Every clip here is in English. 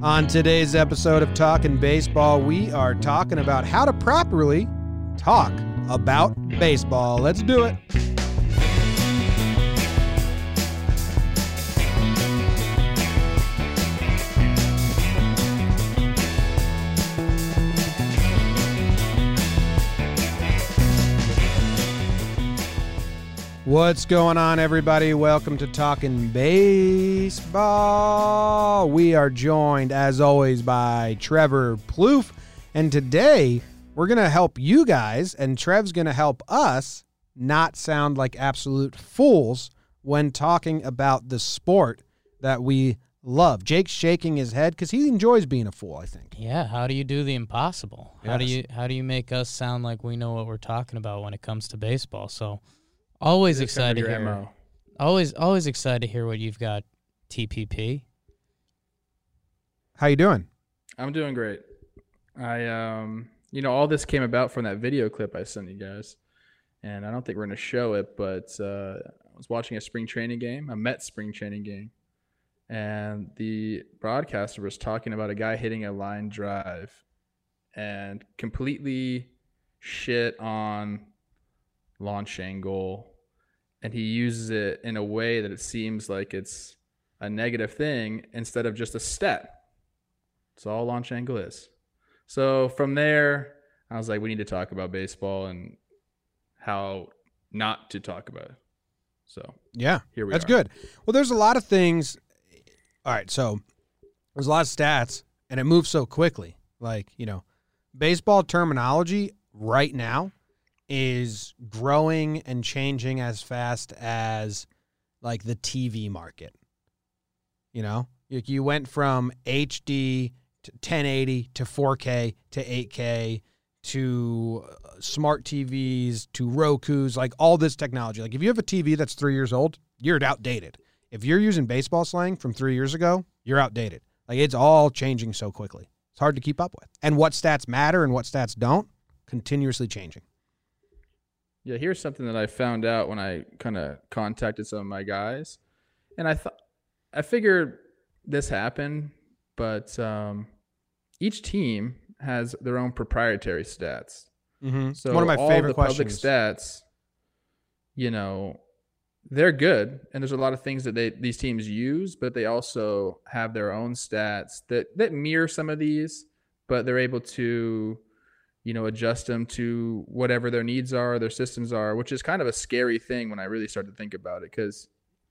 On today's episode of Talking Baseball, we are talking about how to properly talk about baseball. Let's do it. What's going on, everybody? Welcome to Talking Baseball. We are joined, as always, by Trevor Plouffe, and today we're going to help you guys, and Trev's going to help us not sound like absolute fools when talking about the sport that we love. Jake's shaking his head because he enjoys being a fool, I think. Yeah, how do you do the impossible? Yes. How do you make us sound like we know what we're talking about when it comes to baseball? So always excited to hear. Always excited to hear what you've got, TPP. How you doing? I'm doing great. All this came about from that video clip I sent you guys, and I don't think we're going to show it, but I was watching a spring training game, a Mets spring training game, and the broadcaster was talking about a guy hitting a line drive and completely shit on launch angle, and he uses it in a way that it seems like it's a negative thing instead of just a stat. That's all launch angle is. So from there, I was like, we need to talk about baseball and how not to talk about it. So yeah, here we that's are. good. Well, there's a lot of things. All right, so there's a lot of stats, and it moves so quickly. Like, baseball terminology right now is growing and changing as fast as, like, the TV market. You went from HD to 1080 to 4K to 8K to smart TVs to Rokus, like all this technology. Like, if you have a TV that's 3 years old, you're outdated. If you're using baseball slang from 3 years ago, you're outdated. Like, it's all changing so quickly. It's hard to keep up with. And what stats matter and what stats don't, continuously changing. Yeah, here's something that I found out when I kind of contacted some of my guys. And I figured this happened, but each team has their own proprietary stats. Mm-hmm. So one of my favorite all the questions. public stats, they're good, and there's a lot of things that these teams use, but they also have their own stats that mirror some of these, but they're able to adjust them to whatever their needs are, their systems are, which is kind of a scary thing when I really start to think about it. Because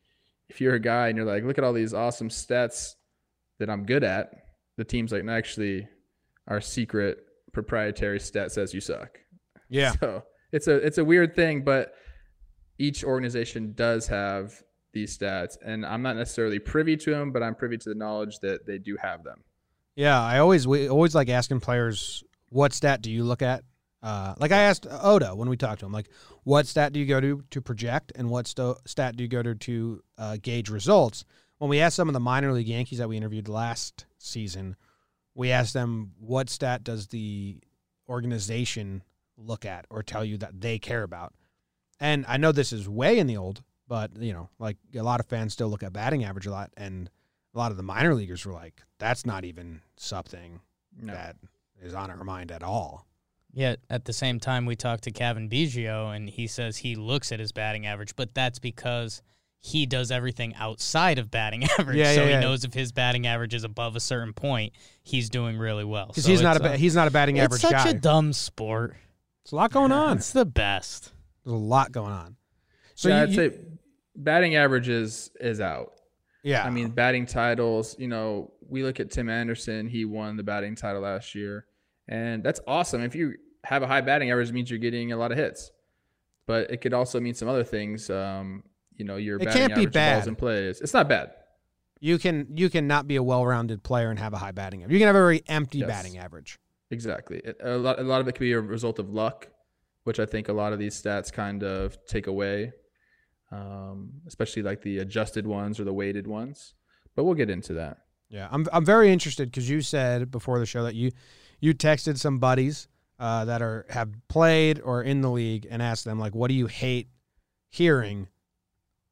if you're a guy and you're like, look at all these awesome stats that I'm good at, the team's like, no, actually, our secret proprietary stat says you suck. Yeah. So it's a weird thing, but each organization does have these stats, and I'm not necessarily privy to them, but I'm privy to the knowledge that they do have them. Yeah, we always like asking players, what stat do you look at? Like I asked Oda when we talked to him, like, what stat do you go to project, and what stat do you go to gauge results? When we asked some of the minor league Yankees that we interviewed last season, we asked them, what stat does the organization look at or tell you that they care about? And I know this is way in the old, but, like a lot of fans still look at batting average a lot, and a lot of the minor leaguers were like, that's not even something that is on our mind at all. Yet at the same time, we talked to Kevin Biggio, and he says he looks at his batting average, but that's because he does everything outside of batting average. He knows if his batting average is above a certain point, he's doing really well. Because he's not a batting average guy. It's such a dumb sport. It's a lot going on. It's the best. There's a lot going on. So yeah, I'd say batting average is out. Yeah. I mean, batting titles, we look at Tim Anderson. He won the batting title last year, and that's awesome. If you have a high batting average, it means you're getting a lot of hits. But it could also mean some other things. Your batting average balls in plays. It's not bad. You can not be a well-rounded player and have a high batting average. You can have a very empty batting average. Exactly. A lot of it could be a result of luck, which I think a lot of these stats kind of take away, especially like the adjusted ones or the weighted ones. But we'll get into that. Yeah, I'm very interested because you said before the show that you texted some buddies that have played or in the league and asked them, like, what do you hate hearing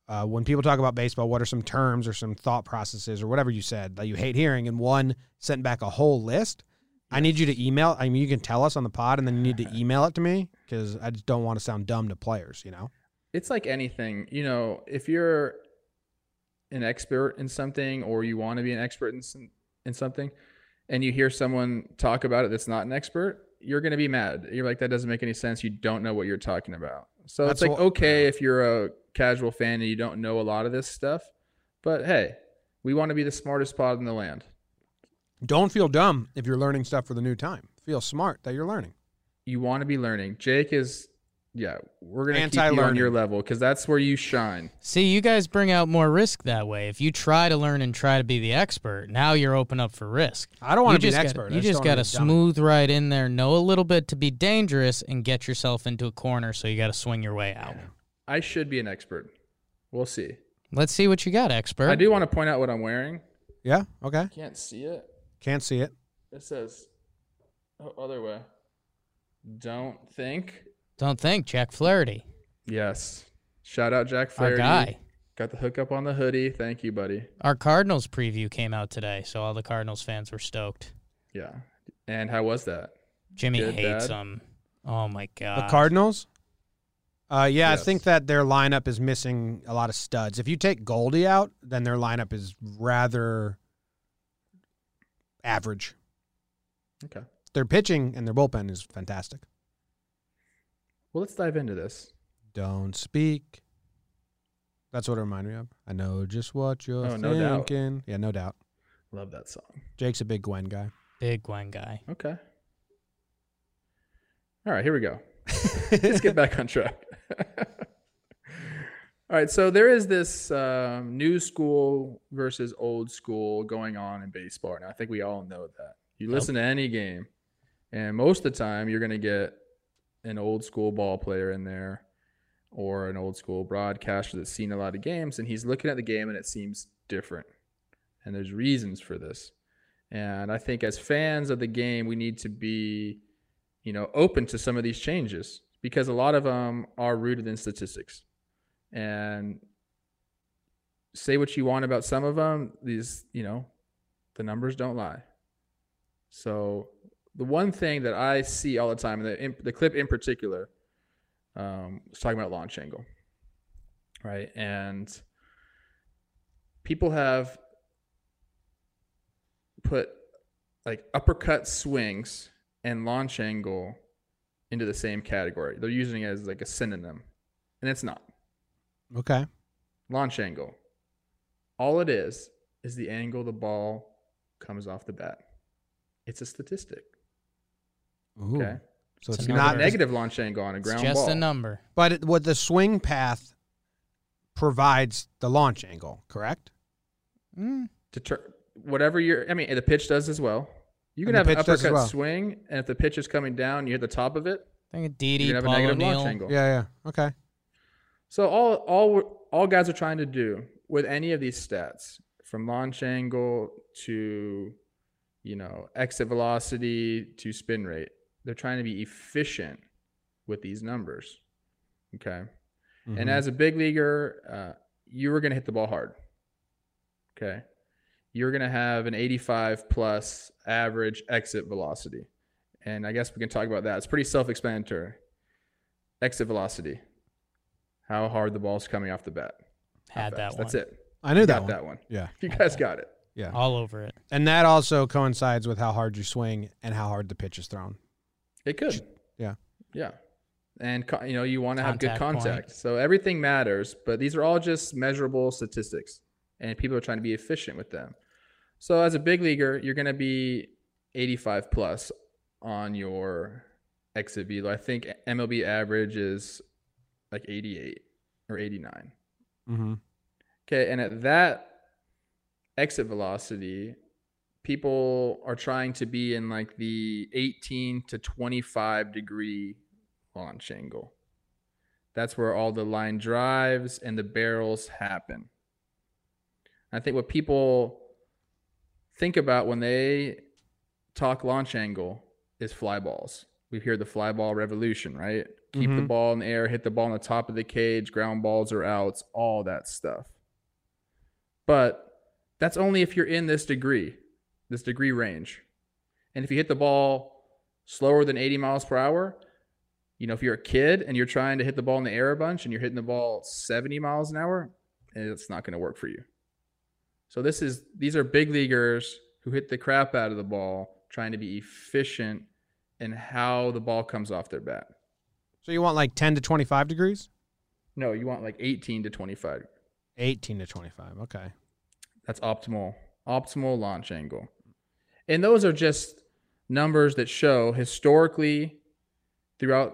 when people talk about baseball, what are some terms or some thought processes or whatever you said that you hate hearing, and one sent back a whole list. Yes. I need you to email. I mean, you can tell us on the pod, and then you need to email it to me because I just don't want to sound dumb to players, you know? It's like anything. You know, if you're an expert in something or you want to be an expert in something and you hear someone talk about it that's not an expert, you're going to be mad. You're like, that doesn't make any sense. You don't know what you're talking about. So it's like, okay, if you're a casual fan and you don't know a lot of this stuff, but hey, we want to be the smartest pod in the land. Don't feel dumb if you're learning stuff for the new time. Feel smart that you're learning. You want to be learning. Jake is, we're going to keep you on your level because that's where you shine. See, you guys bring out more risk that way. If you try to learn and try to be the expert, now you're open up for risk. I don't want to be an expert. You just got to smooth right in there, know a little bit to be dangerous, and get yourself into a corner, so you got to swing your way out. I should be an expert. We'll see. Let's see what you got, expert. I do want to point out what I'm wearing. Yeah, okay. Can't see it. Can't see it. It says, other way. Don't think, Jack Flaherty. Yes. Shout out Jack Flaherty. Our guy. Got the hookup on the hoodie. Thank you, buddy. Our Cardinals preview came out today, so all the Cardinals fans were stoked. Yeah. And how was that? Jimmy hates them. Oh, my God. The Cardinals? Yes. I think that their lineup is missing a lot of studs. If you take Goldie out, then their lineup is rather average. Okay. Their pitching and their bullpen is fantastic. Well, let's dive into this. Don't speak. That's what it reminded me of. I know just what you're thinking. No doubt. Yeah, no doubt. Love that song. Jake's a big Gwen guy. Big Gwen guy. Okay. All right, here we go. Let's get back on track. All right, so there is this new school versus old school going on in baseball. And I think we all know that. You listen to any game, and most of the time you're going to get an old school ball player in there or an old school broadcaster that's seen a lot of games, and he's looking at the game and it seems different. And there's reasons for this. And I think as fans of the game, we need to be, open to some of these changes because a lot of them are rooted in statistics. And say what you want about some of them, these, the numbers don't lie. So the one thing that I see all the time, and the clip in particular, was talking about launch angle, right? And people have put like uppercut swings and launch angle into the same category. They're using it as like a synonym, and it's not. Okay. Launch angle. All it is the angle the ball comes off the bat. It's a statistic. Ooh. Okay. So it's not negative launch angle on a ground ball. It's just a number. But what the swing path provides the launch angle, correct? Whatever the pitch does as well. You can have an uppercut swing, and if the pitch is coming down, you hit the top of it. I think Didi, you can have a negative launch angle. Yeah. Okay. So all guys are trying to do with any of these stats, from launch angle to exit velocity to spin rate, they're trying to be efficient with these numbers. Okay. Mm-hmm. And as a big leaguer, you were going to hit the ball hard. Okay. You're going to have an 85 plus average exit velocity. And I guess we can talk about that. It's pretty self-explanatory. Exit velocity. How hard the ball's coming off the bat. Had that one. That's it. I knew that one. Yeah. You guys got it. Yeah. All over it. And that also coincides with how hard you swing and how hard the pitch is thrown. It could. Yeah. Yeah. And, you want to have good contact. Point. So everything matters, but these are all just measurable statistics, and people are trying to be efficient with them. So as a big leaguer, you're going to be 85 plus on your exit velo. I think MLB average is like 88 or 89. Mm-hmm. Okay. And at that exit velocity, people are trying to be in like the 18 to 25 degree launch angle. That's where all the line drives and the barrels happen. I think what people think about when they talk launch angle is fly balls. We hear the fly ball revolution, right? keep the ball in the air, hit the ball on the top of the cage, ground balls or outs, all that stuff. But that's only if you're in this degree range. And if you hit the ball slower than 80 miles per hour, if you're a kid and you're trying to hit the ball in the air a bunch and you're hitting the ball 70 miles an hour, it's not going to work for you. So these are big leaguers who hit the crap out of the ball, trying to be efficient in how the ball comes off their bat. So you want like 10 to 25 degrees? No, you want like 18 to 25. 18 to 25. Okay. That's optimal launch angle. And those are just numbers that show historically throughout,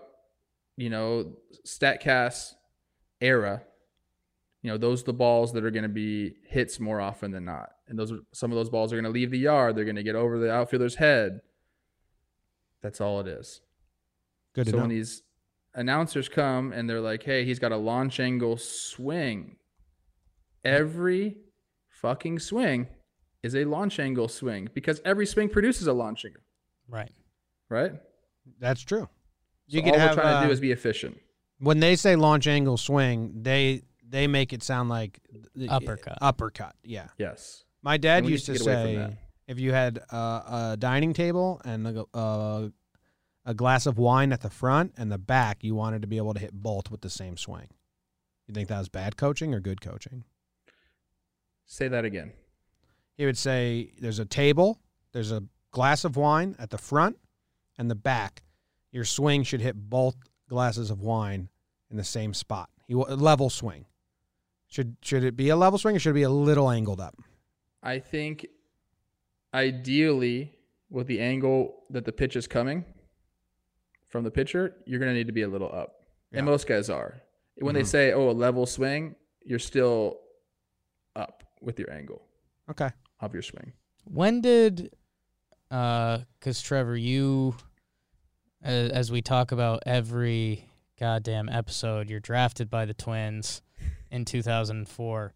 StatCast era, those are the balls that are going to be hits more often than not. And some of those balls are going to leave the yard. They're going to get over the outfielder's head. That's all it is. Good to know. So when these announcers come and they're like, hey, he's got a launch angle swing, every fucking swing is a launch angle swing because every swing produces a launch angle. Right? That's true. So all we're trying to do is be efficient. When they say launch angle swing, they make it sound like Uppercut, yeah. Yes. My dad used to say if you had a dining table and a glass of wine at the front and the back, you wanted to be able to hit both with the same swing. You think that was bad coaching or good coaching? Say that again. He would say there's a table, there's a glass of wine at the front and the back. Your swing should hit both glasses of wine in the same spot. Level swing. Should it be a level swing or should it be a little angled up? I think ideally with the angle that the pitch is coming from the pitcher, you're going to need to be a little up. Yeah. And most guys are. When they say, a level swing, you're still up with your angle. Okay. Of your swing. When did, because Trevor, you, as we talk about every goddamn episode, you're drafted by the Twins in 2004.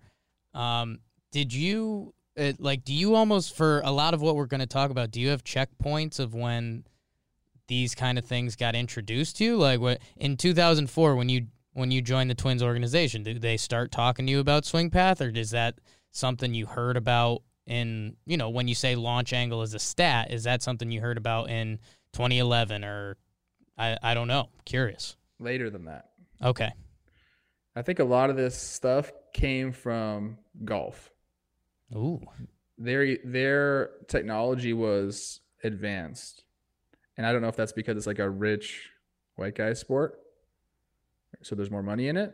Did you, do you almost, for a lot of what we're going to talk about, do you have checkpoints of when these kind of things got introduced to you? Like in 2004, when you joined the Twins organization, did they start talking to you about swing path, or is that something you heard about in, when you say launch angle as a stat, is that something you heard about in 2011 or I don't know, curious. Later than that. Okay. I think a lot of this stuff came from golf. Ooh. Their technology was advanced. And I don't know if that's because it's like a rich white guy sport, so there's more money in it.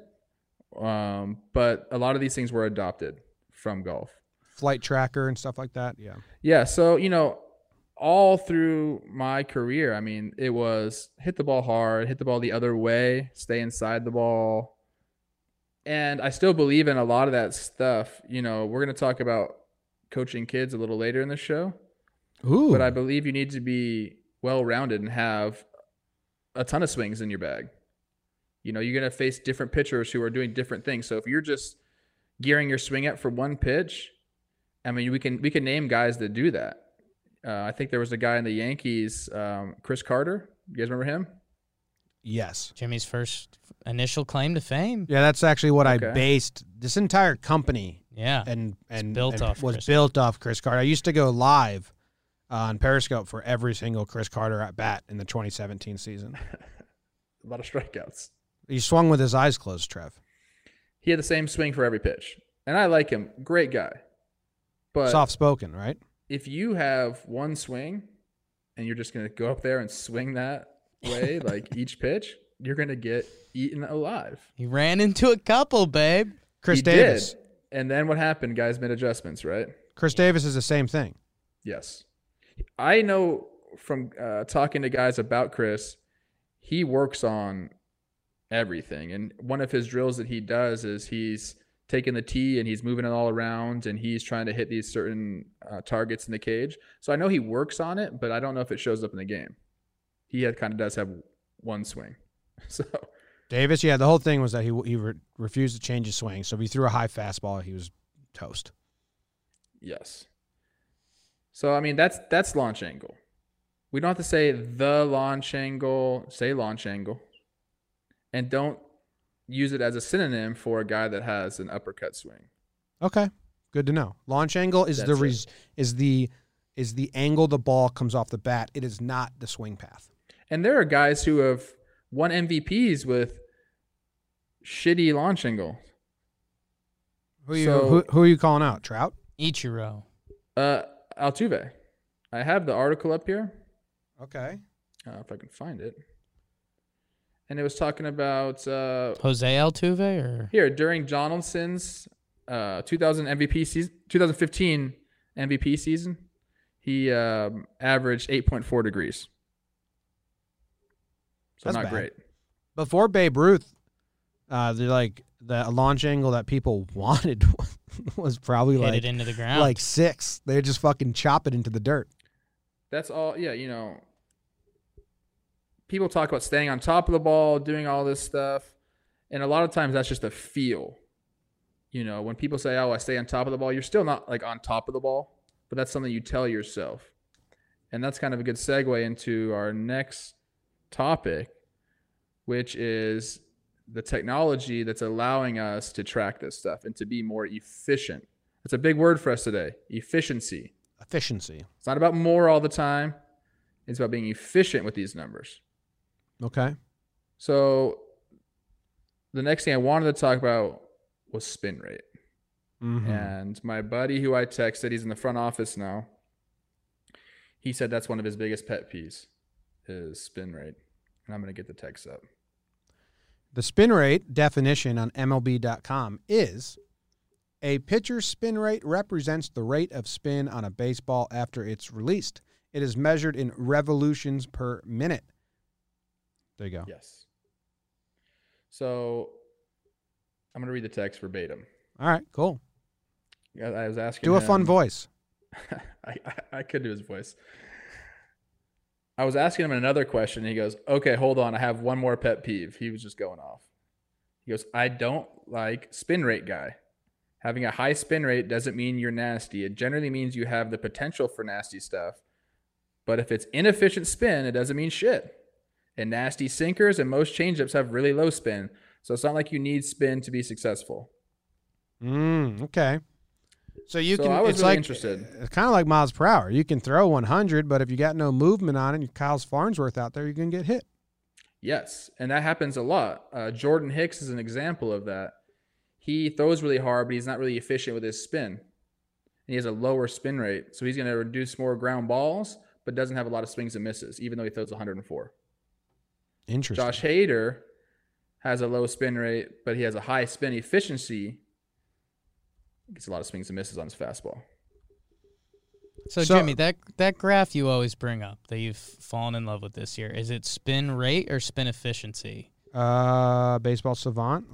But a lot of these things were adopted from golf. Flight tracker and stuff like that, yeah. Yeah, so, all through my career, I mean, it was hit the ball hard, hit the ball the other way, stay inside the ball. And I still believe in a lot of that stuff. We're going to talk about coaching kids a little later in the show. Ooh. But I believe you need to be well-rounded and have a ton of swings in your bag. You're going to face different pitchers who are doing different things. So if you're just gearing your swing up for one pitch, I mean, we can name guys that do that. I think there was a guy in the Yankees, Chris Carter. You guys remember him? Yes. Jimmy's first initial claim to fame. Yeah, that's actually what I based this entire company. Yeah, and built off Chris Carter. I used to go live on Periscope for every single Chris Carter at bat in the 2017 season. A lot of strikeouts. He swung with his eyes closed, Trev. He had the same swing for every pitch, and I like him. Great guy. But soft-spoken, right? If you have one swing and you're just going to go up there and swing that way, like each pitch, you're going to get eaten alive. He ran into a couple, babe. Chris Davis. Did. And then what happened? Guys made adjustments, right? Chris Davis is the same thing. Yes. I know from talking to guys about Chris, he works on everything. And one of his drills that he does is he's taking the tee and he's moving it all around and he's trying to hit these certain targets in the cage. So I know he works on it, but I don't know if it shows up in the game. He kind of does have one swing. So Davis, yeah, the whole thing was that he refused to change his swing. So if he threw a high fastball, he was toast. Yes. So, I mean, that's launch angle. We don't have to say the launch angle, say launch angle. and don't use it as a synonym for a guy that has an uppercut swing. Okay, good to know. Launch angle is is the angle the ball comes off the bat. It is not the swing path. And there are guys who have won MVPs with shitty launch angle. Who are you calling out? Trout? Ichiro. Altuve. I have the article up here. Okay. If I can find it. And it was talking about Jose Altuve, or here during Donaldson's 2015 MVP season, he averaged 8.4 degrees. So That's not bad. great. Before Babe Ruth, the launch angle that people wanted was probably hit it into the ground. like 6. They just fucking chop it into the dirt. That's all. Yeah, people talk about staying on top of the ball, doing all this stuff, and a lot of times that's just a feel. When people say, "Oh, I stay on top of the ball," you're still not like on top of the ball, but that's something you tell yourself. And that's kind of a good segue into our next topic, which is the technology that's allowing us to track this stuff and to be more efficient. That's a big word for us today, efficiency. Efficiency. It's not about more all the time. It's about being efficient with these numbers. Okay. So the next thing I wanted to talk about was spin rate. Mm-hmm. And my buddy who I texted, he's in the front office now, he said that's one of his biggest pet peeves is spin rate. And I'm going to get the text up. The spin rate definition on MLB.com is a pitcher's spin rate represents the rate of spin on a baseball after it's released. It is measured in revolutions per minute. There you go. Yes. So I'm going to read the text verbatim. All right, cool. I was asking Do a him, fun voice. I could do his voice. I was asking him another question. And he goes, okay, hold on. I have one more pet peeve. He was just going off. He goes, I don't like spin rate guy. Having a high spin rate doesn't mean you're nasty. It generally means you have the potential for nasty stuff. But if it's inefficient spin, it doesn't mean shit. And nasty sinkers and most changeups have really low spin. So it's not like you need spin to be successful. Okay. So I was really interested. It's kind of like miles per hour. You can throw 100, but if you got no movement on it, and Kyle's Farnsworth out there, you're going to get hit. Yes, and that happens a lot. Jordan Hicks is an example of that. He throws really hard, but he's not really efficient with his spin. And he has a lower spin rate, so he's going to reduce more ground balls, but doesn't have a lot of swings and misses, even though he throws 104. Interesting. Josh Hader has a low spin rate, but he has a high spin efficiency. He gets a lot of swings and misses on his fastball. So Jimmy, that graph you always bring up that you've fallen in love with this year, is it spin rate or spin efficiency? Baseball Savant?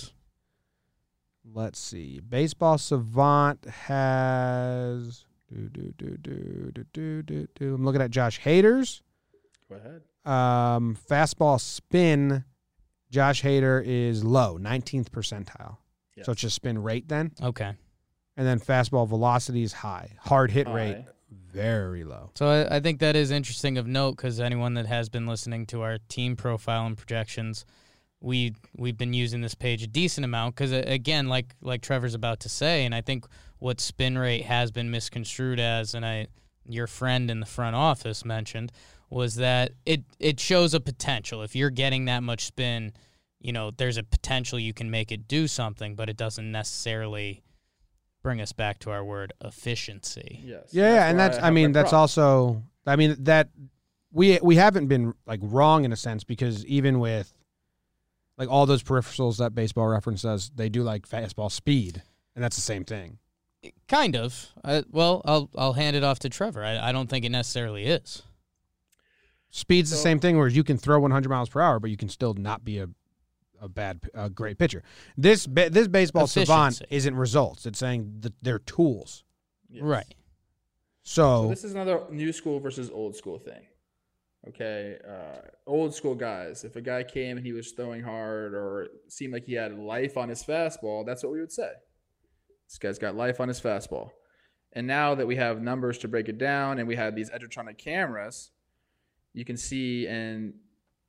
Let's see. Baseball Savant has I'm looking at Josh Hader's. Go ahead. Fastball spin, Josh Hader is low, 19th percentile. Yes. So it's just spin rate then? Okay. And then fastball velocity is high. Hard hit rate, very low. So I think that is interesting of note because anyone that has been listening to our team profile and projections, we've been using this page a decent amount because, again, like Trevor's about to say, and I think what spin rate has been misconstrued as, and your friend in the front office mentioned, was that it shows a potential. If you're getting that much spin, there's a potential you can make it do something, but it doesn't necessarily bring us back to our word efficiency. Yes. Yeah, and that's also that we haven't been like wrong in a sense because even with like all those peripherals that Baseball Reference does, they do like fastball speed, and that's the same thing. Kind of. I'll hand it off to Trevor. I don't think it necessarily is. Speed's the same thing, whereas you can throw 100 miles per hour, but you can still not be a great pitcher. This baseball savant isn't results. It's saying that they're tools. Yes. Right. So this is another new school versus old school thing. Okay. Old school guys, if a guy came and he was throwing hard or seemed like he had life on his fastball, that's what we would say. This guy's got life on his fastball. And now that we have numbers to break it down and we have these Edgertronic cameras, you can see and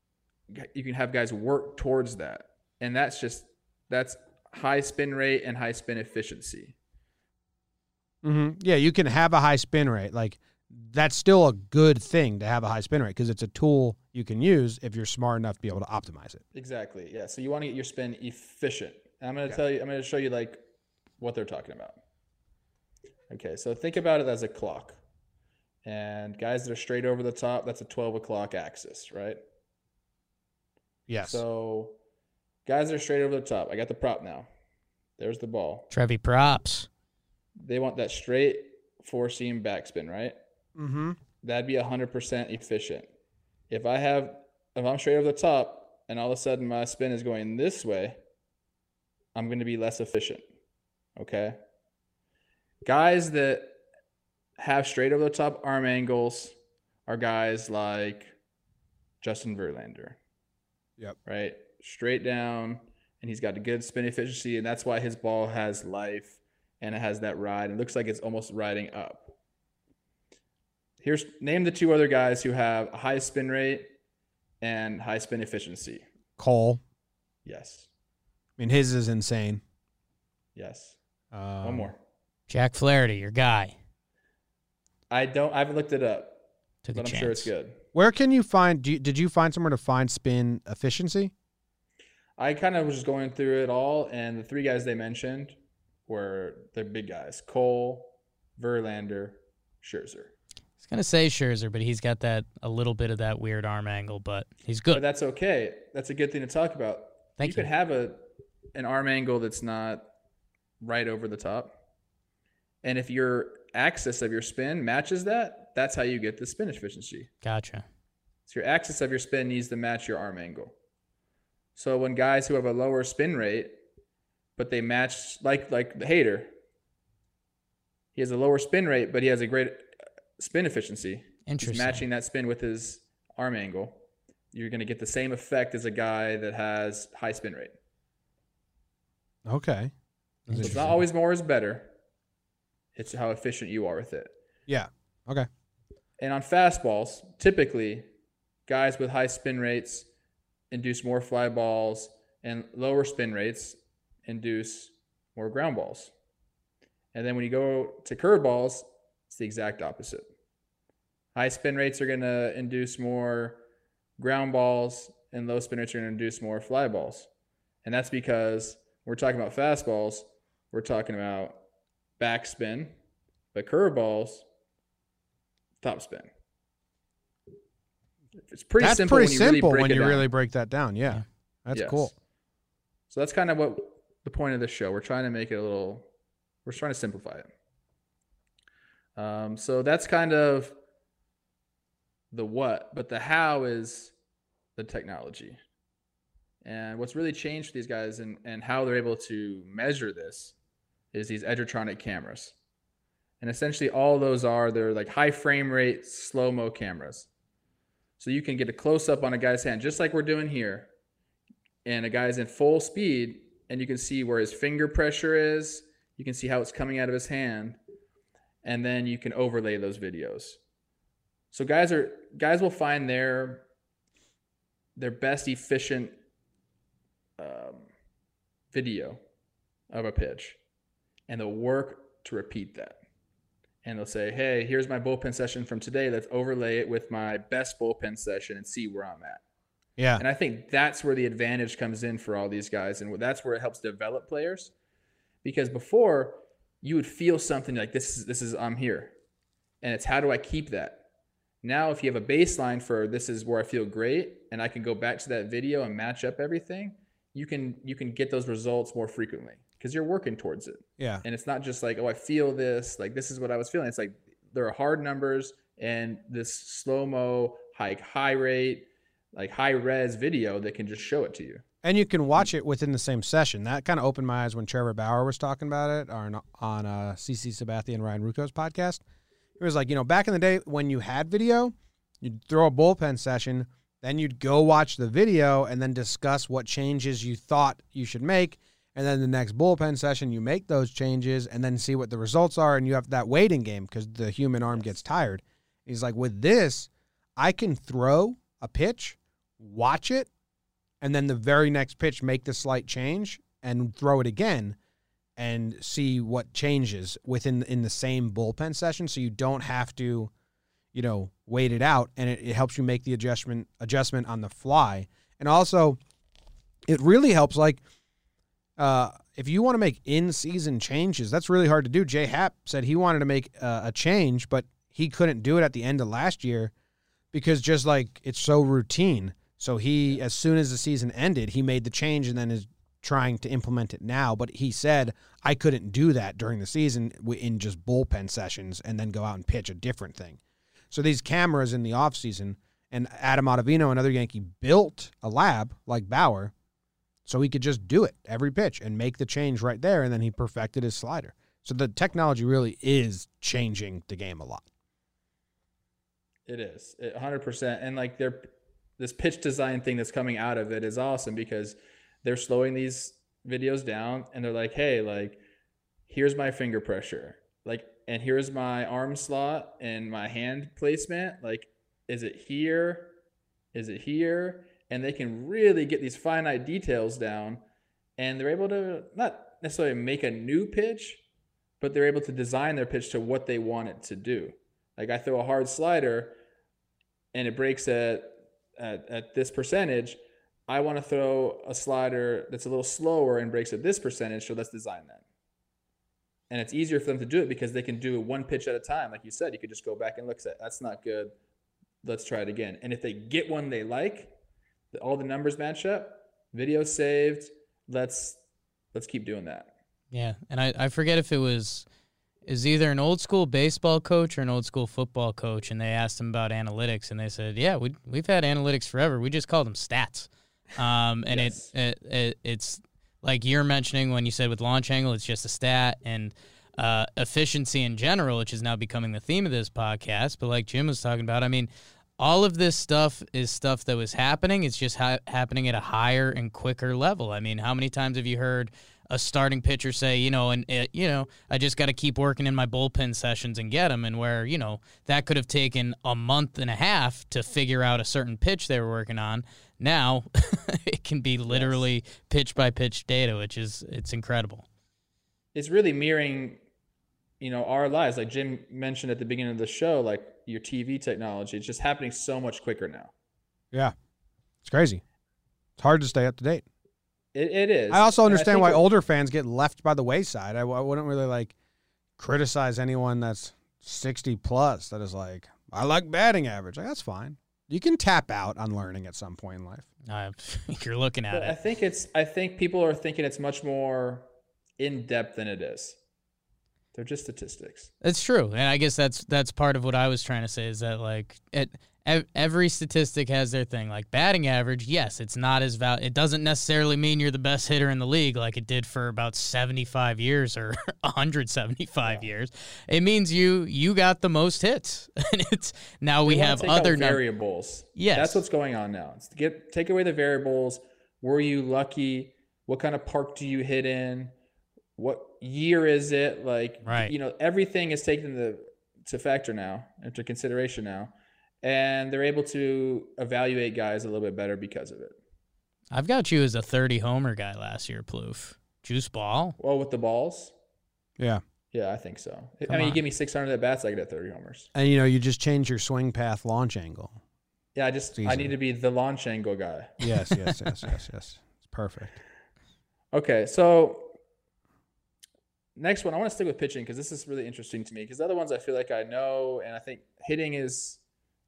you can have guys work towards that. And that's high spin rate and high spin efficiency. Mm-hmm. Yeah, you can have a high spin rate. Like, that's still a good thing to have a high spin rate because it's a tool you can use if you're smart enough to be able to optimize it. Exactly. Yeah. So you want to get your spin efficient. And I'm going to show you like what they're talking about. Okay. So think about it as a clock. And guys that are straight over the top, that's a 12 o'clock axis, right? Yes. So guys that are straight over the top, I got the prop now. There's the ball. Trevi props. They want that straight 4-seam backspin, right? Mm-hmm. That'd be 100% efficient. If I'm straight over the top and all of a sudden my spin is going this way, I'm going to be less efficient. Okay? Guys that have straight over the top arm angles are guys like Justin Verlander. Yep. Right? Straight down, and he's got a good spin efficiency, and that's why his ball has life and it has that ride. It looks like it's almost riding up. Name the two other guys who have a high spin rate and high spin efficiency. Cole. Yes. I mean, his is insane. Yes. One more. Jack Flaherty, your guy. I haven't looked it up, Took but a I'm sure it's good. Where can you find, did you find somewhere to find spin efficiency? I kind of was just going through it all, and the three guys they mentioned were the big guys: Cole, Verlander, Scherzer. I was going to say Scherzer, but he's got a little bit of that weird arm angle, but he's good. But that's okay. That's a good thing to talk about. Thank you. You could have an arm angle that's not right over the top. And if your axis of your spin matches that, that's how you get the spin efficiency. Gotcha. So your axis of your spin needs to match your arm angle. So when guys who have a lower spin rate, but they match, like the Hader, he has a lower spin rate, but he has a great spin efficiency. Interesting. He's matching that spin with his arm angle. You're going to get the same effect as a guy that has high spin rate. Okay. So it's not always more is better. It's how efficient you are with it. Yeah. Okay. And on fastballs, typically, guys with high spin rates induce more fly balls, and lower spin rates induce more ground balls. And then when you go to curveballs, it's the exact opposite. High spin rates are going to induce more ground balls, and low spin rates are going to induce more fly balls. And that's because we're talking about fastballs, we're talking about backspin, but curveballs, top spin. It's pretty simple. That's pretty simple when you really really break that down. Yeah. That's cool. So that's kind of what the point of the show. We're trying to make it we're trying to simplify it. So that's kind of the what, but the how is the technology. And what's really changed for these guys and how they're able to measure this is these Edgertronic cameras. And essentially all those they're like high frame rate, slow-mo cameras. So you can get a close-up on a guy's hand, just like we're doing here. And a guy's in full speed, and you can see where his finger pressure is. You can see how it's coming out of his hand. And then you can overlay those videos. So guys will find their best efficient video of a pitch, and they'll work to repeat that. And they'll say, hey, here's my bullpen session from today. Let's overlay it with my best bullpen session and see where I'm at. Yeah. And I think that's where the advantage comes in for all these guys. And that's where it helps develop players. Because before, you would feel something like this is I'm here. And it's how do I keep that? Now, if you have a baseline for this is where I feel great, and I can go back to that video and match up everything, you can get those results more frequently because you're working towards it. Yeah. And it's not just like, oh, I feel this, like this is what I was feeling. It's like there are hard numbers and this slow-mo, high rate, like high res video that can just show it to you. And you can watch it within the same session. That kind of opened my eyes when Trevor Bauer was talking about it on CC Sabathia and Ryan Rucco's podcast. It was like, back in the day when you had video, you'd throw a bullpen session, then you'd go watch the video and then discuss what changes you thought you should make. And then the next bullpen session, you make those changes and then see what the results are. And you have that waiting game because the human arm gets tired. He's like, with this, I can throw a pitch, watch it, and then the very next pitch make the slight change and throw it again and see what changes in the same bullpen session, so you don't have to, wait it out, and it helps you make the adjustment on the fly. And also, it really helps, if you want to make in-season changes, that's really hard to do. Jay Happ said he wanted to make a change, but he couldn't do it at the end of last year because just it's so routine. So he, as soon as the season ended, he made the change and then is trying to implement it now. But he said, I couldn't do that during the season in just bullpen sessions and then go out and pitch a different thing. So these cameras in the offseason, and Adam Ottavino, another Yankee, built a lab like Bauer so he could just do it every pitch and make the change right there, and then he perfected his slider. So the technology really is changing the game a lot. It is 100%. And this pitch design thing that's coming out of it is awesome because they're slowing these videos down and they're like, hey, here's my finger pressure. And here's my arm slot and my hand placement. Is it here? Is it here? And they can really get these finite details down, and they're able to not necessarily make a new pitch, but they're able to design their pitch to what they want it to do. I throw a hard slider and it breaks at this percentage. I want to throw a slider that's a little slower and breaks at this percentage, so let's design that. And it's easier for them to do it because they can do one pitch at a time. Like you said, you could just go back and look at, that's not good. Let's try it again. And if they get one they like, all the numbers match up, video saved, let's keep doing that. Yeah, and I forget if it was either an old school baseball coach or an old school football coach, and they asked him about analytics, and they said, yeah, we've had analytics forever. We just called them stats. And yes. It's like you're mentioning when you said with launch angle, it's just a stat, and efficiency in general, which is now becoming the theme of this podcast. But like Jim was talking about, I mean, all of this stuff is stuff that was happening. It's just happening at a higher and quicker level. I mean, how many times have you heard a starting pitcher say, I just got to keep working in my bullpen sessions and get them, and where, that could have taken a month and a half to figure out a certain pitch they were working on. Now it can be literally pitch by pitch data, it's incredible. It's really mirroring, our lives. Like Jim mentioned at the beginning of the show, your TV technology, it's just happening so much quicker now. Yeah. It's crazy. It's hard to stay up to date. It is. I also understand why older fans get left by the wayside. I wouldn't really criticize anyone that's 60 plus that is I like batting average. That's fine. You can tap out on learning at some point in life. You're looking at it. I think people are thinking it's much more in depth than it is. They're just statistics. It's true, and I guess that's part of what I was trying to say is that every statistic has their thing. Like batting average, yes, it's not as it doesn't necessarily mean you're the best hitter in the league like it did for about 75 years or 175 years. It means you got the most hits, and it's now we have other variables. Yes, that's what's going on now. It's take away the variables. Were you lucky? What kind of park do you hit in? What year is it? Everything is taken into factor now, into consideration now. And they're able to evaluate guys a little bit better because of it. I've got you as a 30-homer guy last year, Plouffe. Juice ball? Well, with the balls? Yeah. Yeah, I think so. You give me 600 at-bats, I get at 30 homers. And, you just change your swing path launch angle. Yeah, I need to be the launch angle guy. Yes. It's perfect. Okay, so next one, I want to stick with pitching because this is really interesting to me because the other ones I feel like I know, and I think hitting is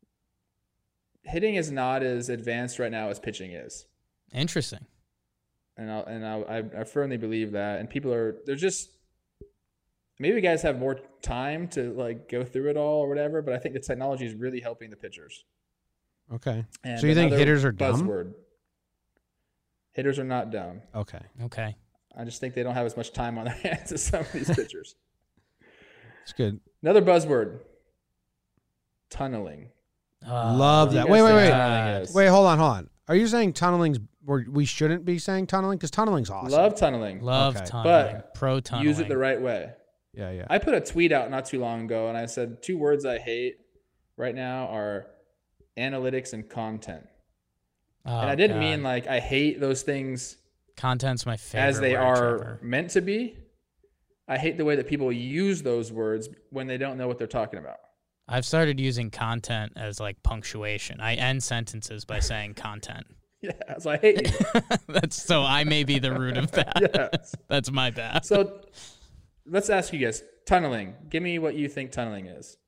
not as advanced right now as pitching is. Interesting. And I firmly believe that. And they're just, maybe guys have more time to go through it all or whatever, but I think the technology is really helping the pitchers. Okay. And so you think hitters are dumb? Buzzword. Hitters are not dumb. Okay. I just think they don't have as much time on their hands as some of these pitchers. It's good. Another buzzword. Tunneling. Love that. Wait, hold on. Are you saying tunneling's we shouldn't be saying tunneling? Because tunneling's awesome. Love tunneling. Tunneling. But pro tunneling. Use it the right way. Yeah. I put a tweet out not too long ago, and I said 2 words I hate right now are analytics and content. And I didn't mean like I hate those things. Content's my favorite as they word, are Trevor. meant to be. I hate the way that people use those words when they don't know what they're talking about. I've started using content as like punctuation. I end sentences by saying content. Yeah, so I hate you. So I may be the root of that. Yes. That's my bad. So let's ask you guys, tunneling. Give me what you think tunneling is.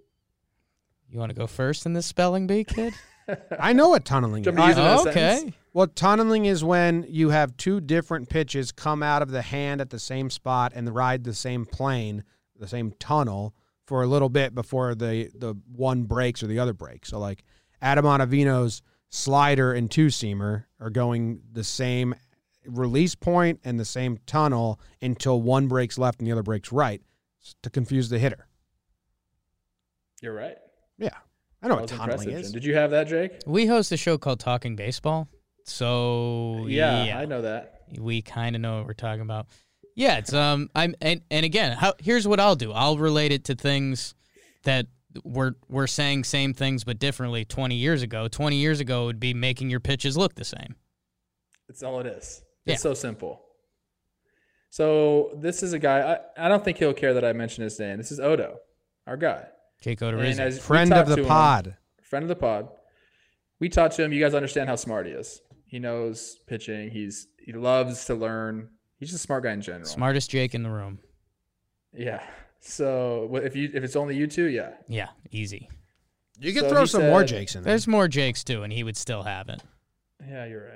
You want to go first in this spelling bee, kid? I know what tunneling is. Okay. Well, tunneling is when you have two different pitches come out of the hand at the same spot and ride the same plane, the same tunnel, for a little bit before the one breaks or the other breaks. So, like, Adam Ottavino's slider and two-seamer are going the same release point and the same tunnel until one breaks left and the other breaks right to confuse the hitter. You're right. Yeah. I know what tunneling is. Did you have that, Jake? We host a show called Talking Baseball. So, yeah. I know that. We kind of know what we're talking about. Yeah, it's and again, here's what I'll do. I'll relate it to things that we're saying same things but differently 20 years ago. 20 years ago would be making your pitches look the same. That's all it is. It's so simple. So this is a guy, I don't think he'll care that I mentioned his name. This is Odo, our guy. Jake Odorizzi. Friend of the pod. Friend of the pod. We taught to him. You guys understand how smart he is. He knows pitching. He loves to learn. He's just a smart guy in general. Smartest Jake in the room. Yeah. So if it's only you two, yeah. Yeah, easy. You can throw some more Jakes in there. There's more Jakes too, and he would still have it. Yeah, you're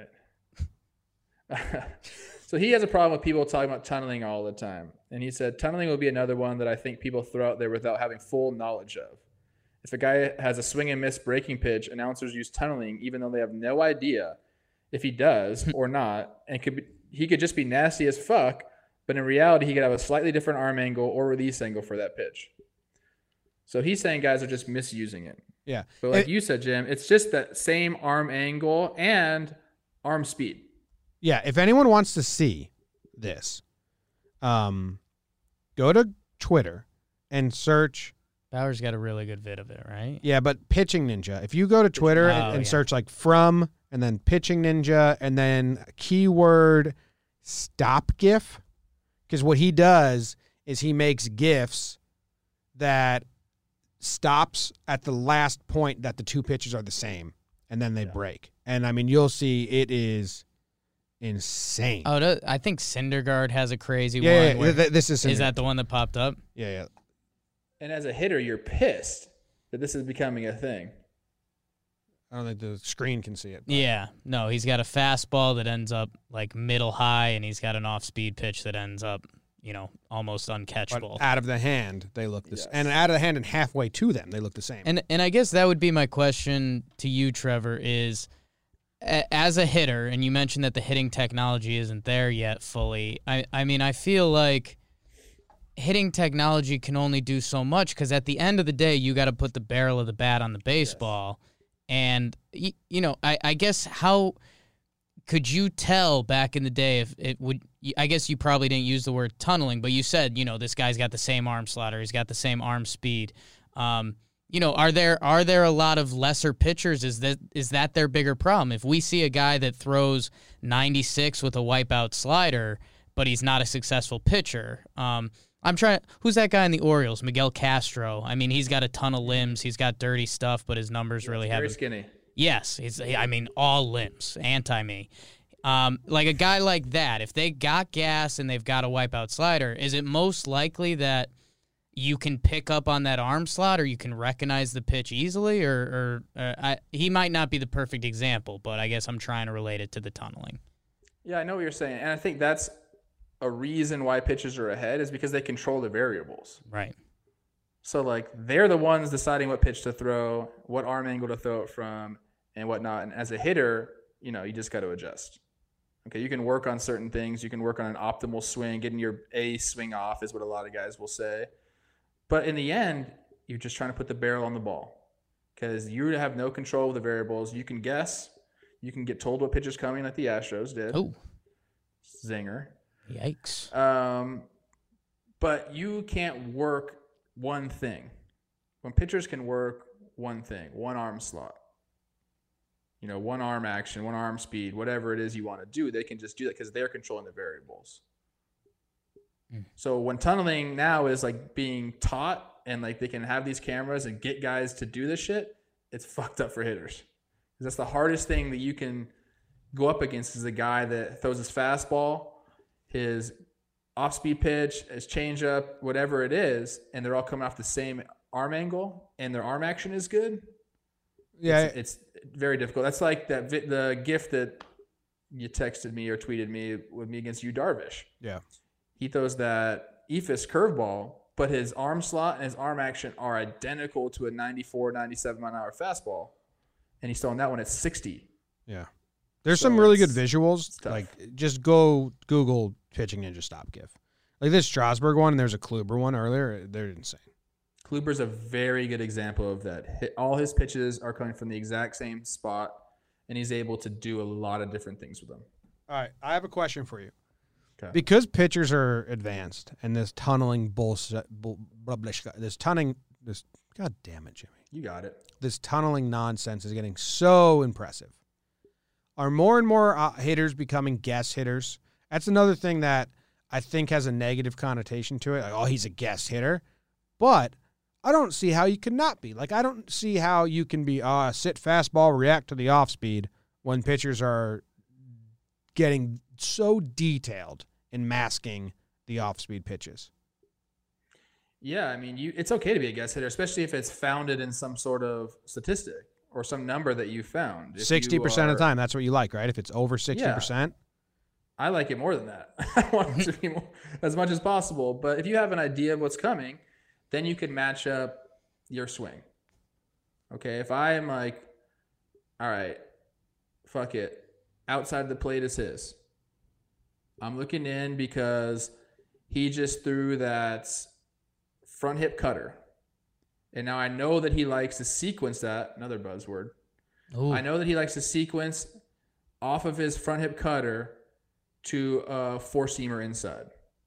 right. So he has a problem with people talking about tunneling all the time. And he said, tunneling will be another one that I think people throw out there without having full knowledge of. If a guy has a swing and miss breaking pitch, announcers use tunneling even though they have no idea if he does or not. And he could just be nasty as fuck, but in reality, he could have a slightly different arm angle or release angle for that pitch. So he's saying guys are just misusing it. Yeah. But like you said, Jim, it's just that same arm angle and arm speed. Yeah, if anyone wants to see this, go to Twitter and search. Bauer's got a really good vid of it, right? Yeah, but Pitching Ninja. If you go to Twitter and search like from and then Pitching Ninja and then keyword stop GIF, because what he does is he makes GIFs that stops at the last point that the two pitches are the same, and then they break. And, I mean, you'll see it is insane. Oh, I think Syndergaard has a crazy one. Yeah, this is Syndergaard. Is that the one that popped up? Yeah. And as a hitter, you're pissed that this is becoming a thing. I don't think the screen can see it. But. Yeah. No, he's got a fastball that ends up like middle high, and he's got an off-speed pitch that ends up, almost uncatchable. But out of the hand, they look the same. And out of the hand and halfway to them, they look the same. And I guess that would be my question to you, Trevor, is as a hitter, and you mentioned that the hitting technology isn't there yet fully. I mean, I feel like hitting technology can only do so much because at the end of the day, you got to put the barrel of the bat on the baseball. Yes. And, I guess how could you tell back in the day if it would – I guess you probably didn't use the word tunneling, but you said, this guy's got the same arm slider. He's got the same arm speed. Are there a lot of lesser pitchers? Is that their bigger problem? If we see a guy that throws 96 with a wipeout slider, but he's not a successful pitcher, who's that guy in the Orioles? Miguel Castro. I mean, he's got a ton of limbs. He's got dirty stuff, but his numbers really haven't. Very skinny. Yes, all limbs. Anti-me. Like a guy like that, if they got gas and they've got a wipeout slider, is it most likely that you can pick up on that arm slot or you can recognize the pitch easily? Or he might not be the perfect example, but I guess I'm trying to relate it to the tunneling. Yeah, I know what you're saying. And I think that's a reason why pitchers are ahead is because they control the variables. Right. So, like, they're the ones deciding what pitch to throw, what arm angle to throw it from, and whatnot. And as a hitter, you just got to adjust. Okay, you can work on certain things. You can work on an optimal swing. Getting your A swing off is what a lot of guys will say. But in the end, you're just trying to put the barrel on the ball because you have no control of the variables. You can guess. You can get told what pitch is coming like the Astros did. Oh. Zinger. Yikes. But you can't work one thing. When pitchers can work one thing, one arm slot, one arm action, one arm speed, whatever it is you want to do, they can just do that because they're controlling the variables. So when tunneling now is like being taught and like they can have these cameras and get guys to do this shit, it's fucked up for hitters. Because that's the hardest thing that you can go up against is a guy that throws his fastball, his off-speed pitch, his changeup, whatever it is, and they're all coming off the same arm angle and their arm action is good. Yeah. It's very difficult. That's like the GIF that you texted me or tweeted me with me against Yu Darvish. Yeah. He throws that eephus curveball, but his arm slot and his arm action are identical to a 94, 97 mile an hour fastball. And he's throwing that one at 60. Yeah. There's some really good visuals. Like, just go Google pitching ninja stop GIF. Like this Strasburg one, and there's a Kluber one earlier. They're insane. Kluber's a very good example of that. All his pitches are coming from the exact same spot, and he's able to do a lot of different things with them. All right. I have a question for you. Okay. Because pitchers are advanced and this tunneling bullshit, God damn it, Jimmy. You got it. This tunneling nonsense is getting so impressive. Are more and more hitters becoming guess hitters? That's another thing that I think has a negative connotation to it. Like, oh, he's a guess hitter. But I don't see how you can not be. Like, I don't see how you can be sit fastball, react to the off speed when pitchers are getting so detailed in masking the off-speed pitches. Yeah, I mean, it's okay to be a guess hitter, especially if it's founded in some sort of statistic or some number that you found. 60% of the time, that's what you like, right? If it's over 60%. Yeah, I like it more than that. I want it to be more, as much as possible. But if you have an idea of what's coming, then you can match up your swing. Okay, if I am like, all right, fuck it, outside the plate is his. I'm looking in because he just threw that front hip cutter. And now I know that he likes to sequence that, another buzzword. Ooh. I know that he likes to sequence off of his front hip cutter to a four-seamer inside.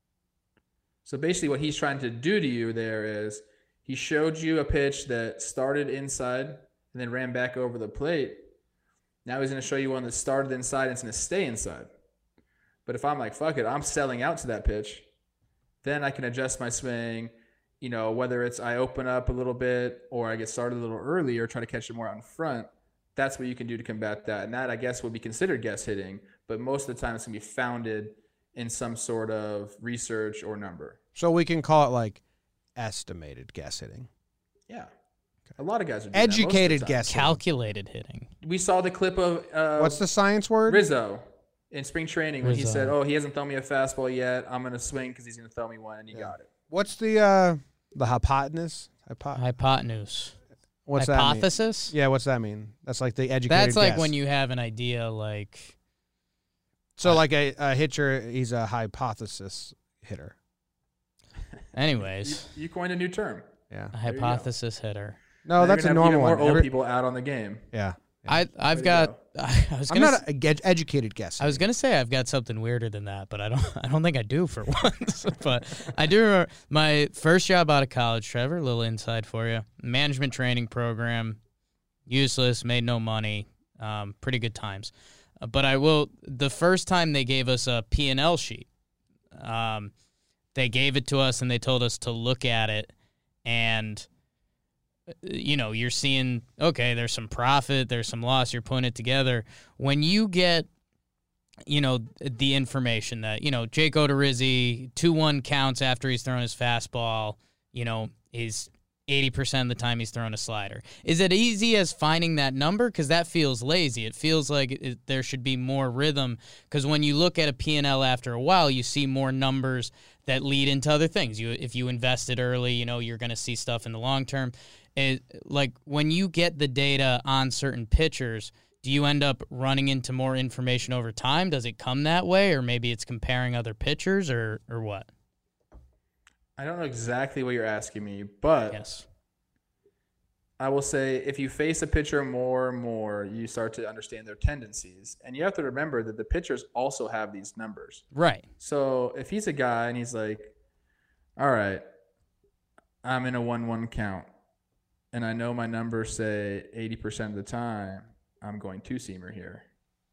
So basically what he's trying to do to you there is he showed you a pitch that started inside and then ran back over the plate. Now he's going to show you one that started inside and it's going to stay inside. But if I'm like, fuck it, I'm selling out to that pitch, then I can adjust my swing, whether it's I open up a little bit or I get started a little early or try to catch it more out in front. That's what you can do to combat that. And that, I guess, would be considered guess hitting. But most of the time it's going to be founded in some sort of research or number. So we can call it like estimated guess hitting. Yeah. A lot of guys are doing educated guess hitting. Calculated hitting. We saw the clip of what's the science word? Rizzo in spring training when he said, oh, he hasn't thrown me a fastball yet. I'm going to swing because he's going to throw me one, and he got it. What's the hypotenuse? Hypotenuse. What's hypothesis? That mean? Yeah, what's that mean? That's like the educated That's like guess. when you have an idea like... So like a hitcher, he's a hypothesis hitter. Anyways. You coined a new term. Yeah. A hypothesis hitter. No, that's a normal one. More old people out on the game. Yeah. I've got. I'm not an educated guess. I was gonna say I've got something weirder than that, but I don't think I do for once. But I do remember my first job out of college. Trevor, a little inside for you. Management training program, useless, made no money. Pretty good times. But the first time they gave us a P&L sheet, they gave it to us and they told us to look at it, and you're seeing, okay, there's some profit, there's some loss, you're putting it together. When you get, the information that, Jake Odorizzi, 2-1 counts after he's thrown his fastball, he's 80% of the time he's throwing a slider. Is it easy as finding that number? Because that feels lazy. It feels like there should be more rhythm, because when you look at a P&L after a while, you see more numbers that lead into other things. If you invested early, you're going to see stuff in the long term. Like when you get the data on certain pitchers, do you end up running into more information over time? Does it come that way, or maybe it's comparing other pitchers, or what? I don't know exactly what you're asking me, but yes, I will say if you face a pitcher more and more, you start to understand their tendencies. And you have to remember that the pitchers also have these numbers. Right. So if he's a guy and he's like, all right, I'm in a 1-1 count, and I know my numbers say 80% of the time, I'm going two-seamer here.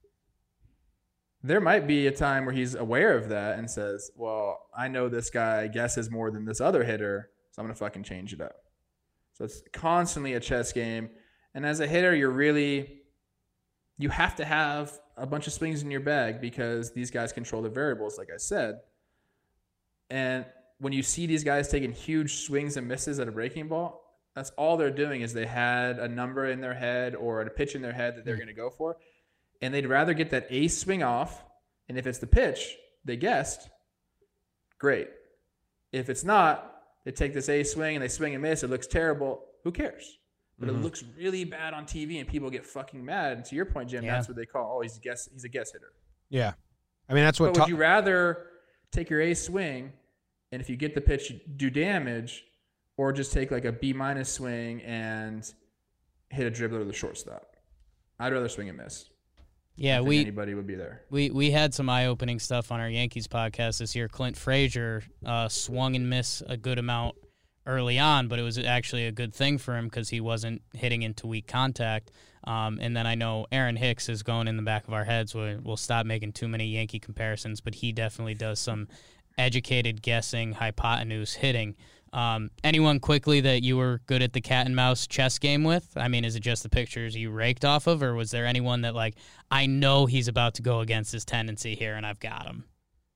There might be a time where he's aware of that and says, well, I know this guy guesses more than this other hitter, so I'm going to fucking change it up. So it's constantly a chess game. And as a hitter, you have to have a bunch of swings in your bag because these guys control the variables, like I said. And when you see these guys taking huge swings and misses at a breaking ball, that's all they're doing is they had a number in their head or a pitch in their head that they're going to go for. And they'd rather get that ace swing off. And if it's the pitch they guessed, great. If it's not, they take this ace swing and they swing and miss. It looks terrible. Who cares? But it looks really bad on TV and people get fucking mad. And to your point, Jim, that's what they call, he's a guess hitter. Yeah. I mean, that's what. But would you rather take your ace swing and if you get the pitch, do damage, or just take like a B- swing and hit a dribbler to the shortstop? I'd rather swing and miss. Yeah, anybody would be there. We had some eye-opening stuff on our Yankees podcast this year. Clint Frazier swung and missed a good amount early on, but it was actually a good thing for him because he wasn't hitting into weak contact. And then I know Aaron Hicks is going in the back of our heads. We'll stop making too many Yankee comparisons, but he definitely does some educated guessing, hypotenuse hitting. Anyone quickly that you were good at the cat and mouse chess game with? I mean, is it just the pictures you raked off of, or was there anyone that, like, I know he's about to go against his tendency here and I've got him?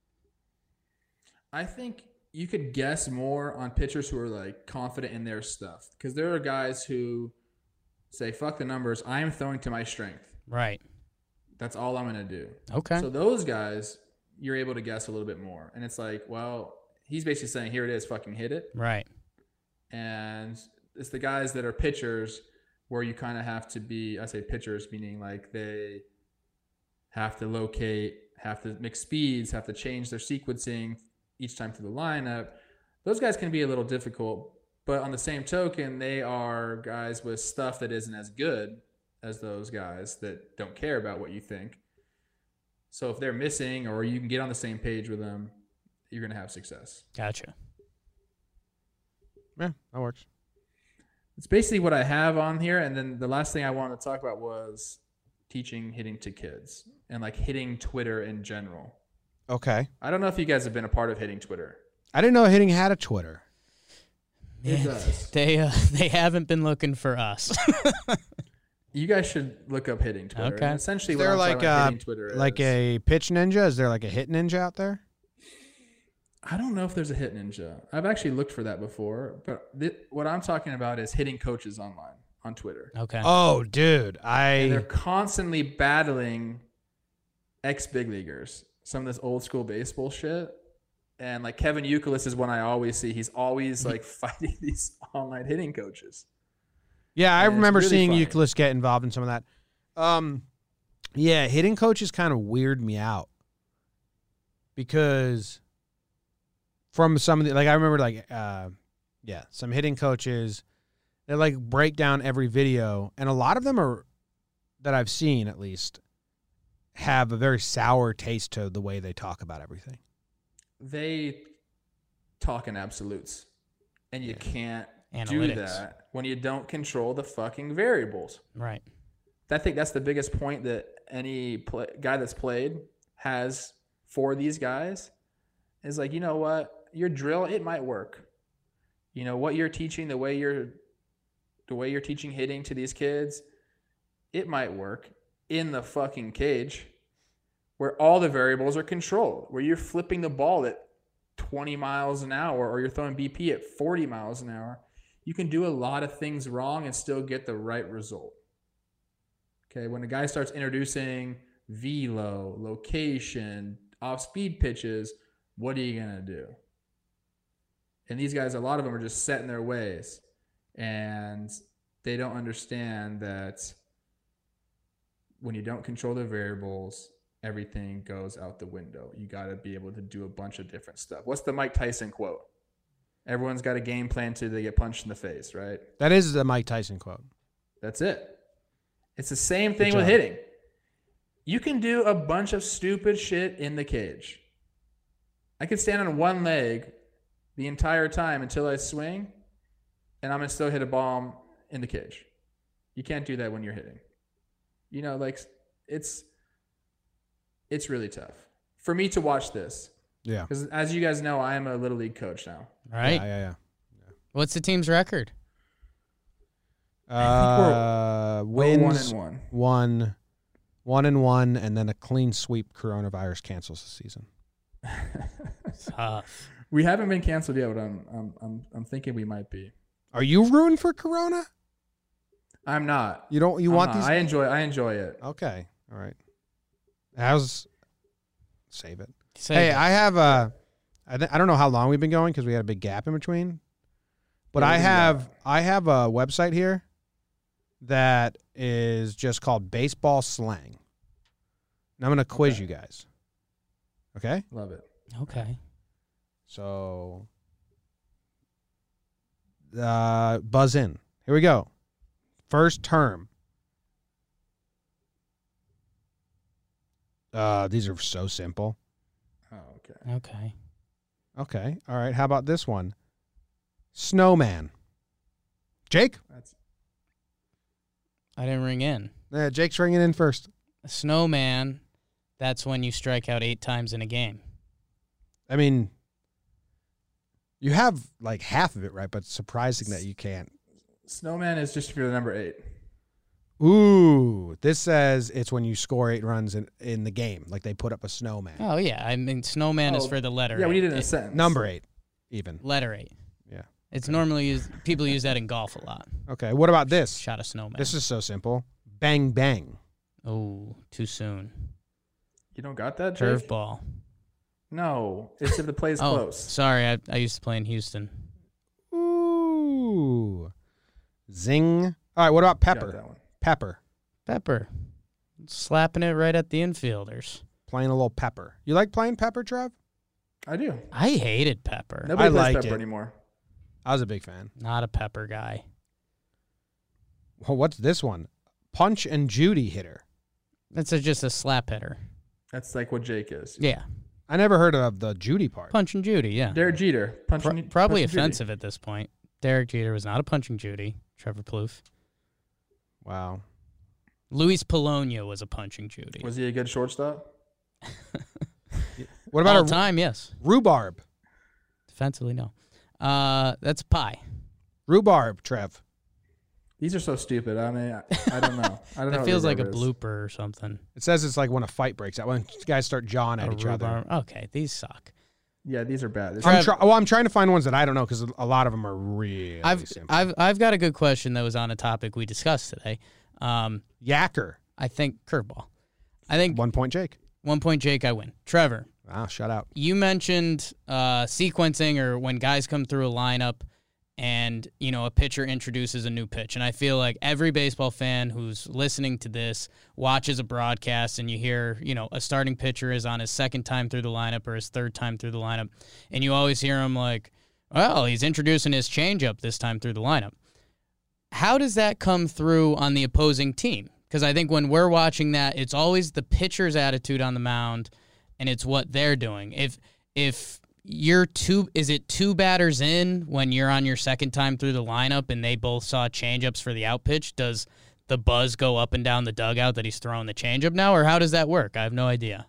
I think you could guess more on pitchers who are like confident in their stuff, because there are guys who say, fuck the numbers, I am throwing to my strength. Right. That's all I'm going to do. Okay. So those guys, you're able to guess a little bit more. And it's like, well, he's basically saying, here it is, fucking hit it. Right. And it's the guys that are pitchers where you kind of have to be, I say pitchers, meaning like they have to locate, have to mix speeds, have to change their sequencing each time through the lineup. Those guys can be a little difficult, but on the same token, they are guys with stuff that isn't as good as those guys that don't care about what you think. So if they're missing, or you can get on the same page with them, you're going to have success. Gotcha. Yeah, that works. It's basically what I have on here. And then the last thing I wanted to talk about was teaching hitting to kids and like hitting Twitter in general. Okay. I don't know if you guys have been a part of hitting Twitter. I didn't know hitting had a Twitter. It does. They haven't been looking for us. You guys should look up hitting Twitter. Okay. And essentially, Is what there I'm like talking about hitting Twitter like is, a pitch ninja? Is there like a hit ninja out there? I don't know if there's a hit ninja. I've actually looked for that before, but what I'm talking about is hitting coaches online on Twitter. Okay. Oh, dude, And they're constantly battling ex-big leaguers. Some of this old school baseball shit. And like Kevin Youkilis is one I always see. He's always like fighting these online hitting coaches. Yeah, I remember really seeing funny. Youkilis get involved in some of that. Yeah, hitting coaches kind of weird me out because from some of the, like, I remember like, some hitting coaches, they like break down every video, and a lot of them are, that I've seen at least, have a very sour taste to the way they talk about everything. They talk in absolutes, and you can't Analytics. do that when you don't control the fucking variables. Right. I think that's the biggest point that any guy that's played has for these guys is like, you know what, your drill, it might work. You know what you're teaching, the way you're teaching hitting to these kids, it might work in the fucking cage where all the variables are controlled, where you're flipping the ball at 20 miles an hour or you're throwing BP at 40 miles an hour. You can do a lot of things wrong and still get the right result. Okay, when a guy starts introducing velo, location, off-speed pitches, what are you going to do? And these guys, a lot of them are just set in their ways. And they don't understand that when you don't control the variables, everything goes out the window. You got to be able to do a bunch of different stuff. What's the Mike Tyson quote? Everyone's got a game plan till they get punched in the face, right? That is the Mike Tyson quote. That's it. It's the same thing with hitting. You can do a bunch of stupid shit in the cage. I can stand on one leg the entire time until I swing, and I'm going to still hit a bomb in the cage. You can't do that when you're hitting. Like it's really tough for me to watch this. Yeah. Because as you guys know, I am a little league coach now. Right. Yeah. What's the team's record? Wins 1-1. 1-1, and then a clean sweep. Coronavirus cancels the season. Tough. We haven't been canceled yet, but I'm thinking we might be. Are you ruined for Corona? I'm not. You don't. You I'm want not. these? I enjoy it. Okay. All right. Save it. I have I don't know how long we've been going because we had a big gap in between. But Yeah, I have a website here that is just called Baseball Slang. And I'm going to quiz you guys. Okay? Love it. Okay. So, buzz in. Here we go. First term. These are so simple. Oh, okay. Okay. Okay. All right. How about this one? Snowman. Jake? I didn't ring in. Jake's ringing in first. A snowman, that's when you strike out 8 times in a game. I mean, you have like half of it right, but it's surprising that you can't. Snowman is just for the number 8. Ooh, this says it's when you score 8 runs in the game. Like they put up a snowman. Oh, yeah. I mean, snowman is for the letter Yeah, 8. we need it in a sentence. Number 8, even. Letter 8. Yeah. It's normally used, people use that in golf a lot. Okay, what about this? Shot a snowman. This is so simple. Bang, bang. Oh, too soon. You don't got that, Jake? Curveball. No, it's if the play is Oh, close. sorry. I used to play in Houston. Ooh. Zing. All right, what about Got pepper? that one. Pepper. Pepper. Slapping it right at the infielders. Playing a little pepper. You like playing pepper, Trev? I do. I hated pepper. Nobody I plays liked pepper it. anymore. I was a big fan. Not a pepper guy. Well, what's this one? Punch and Judy hitter. That's just a slap hitter. That's like what Jake is. Yeah. I never heard of the Judy part. Punch and Judy, yeah. Derek Jeter. Probably Punch and Judy. offensive at this point. Derek Jeter was not a punching Judy. Trevor Plouffe. Wow. Luis Polonia was a punching Judy. Was he a good shortstop? What about All a time, yes. rhubarb? Defensively, no. That's pie. Rhubarb, Trev. These are so stupid. I mean, I don't know. I don't know. That what feels like a rhubarb is. blooper or something. It says it's like when a fight breaks out, when guys start jawing at A each other. rhubarb. Okay, these suck. Yeah, these are bad. This Trev- I'm trying to find ones that I don't know because a lot of them are really simple. I've got a good question that was on a topic we discussed today. Yacker. I think curveball. I think 1 point, Jake. 1 point, Jake. I win. Trevor, Ah, shut out. you mentioned sequencing or when guys come through a lineup and, a pitcher introduces a new pitch. And I feel like every baseball fan who's listening to this watches a broadcast and you hear, a starting pitcher is on his second time through the lineup or his third time through the lineup. And you always hear him like, well, he's introducing his changeup this time through the lineup. How does that come through on the opposing team? Because I think when we're watching that, it's always the pitcher's attitude on the mound and it's what they're doing. If you're is it 2 batters in when you're on your second time through the lineup and they both saw changeups for the out pitch? Does the buzz go up and down the dugout that he's throwing the changeup now, or how does that work? I have no idea.